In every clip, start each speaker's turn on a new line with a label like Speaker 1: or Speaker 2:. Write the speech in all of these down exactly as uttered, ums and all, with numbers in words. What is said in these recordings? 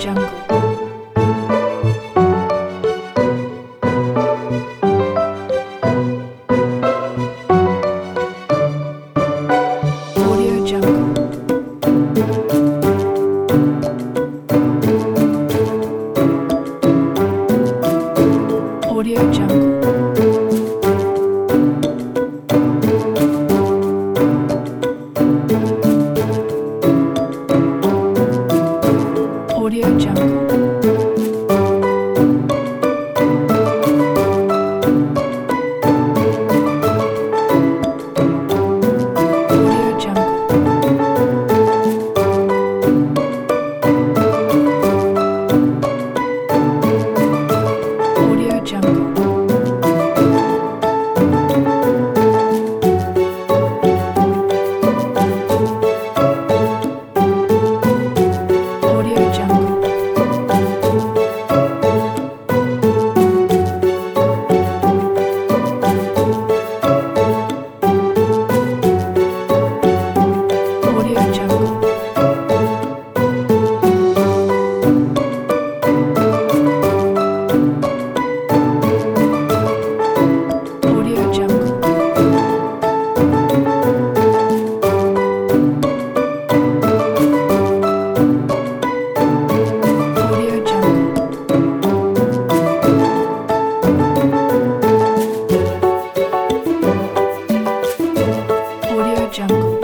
Speaker 1: Jungle. Audio Jungle. Audio Jungle. Audio Jungle. Audio Jungle. Audio Jungle. Audio Jungle. Audio Jungle. Audio Jungle. Audio Jungle. Audio Jungle.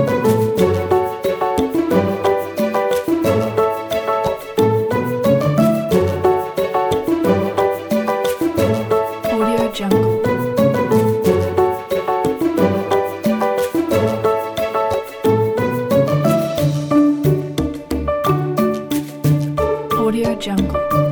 Speaker 1: Audio Jungle. Audio Jungle.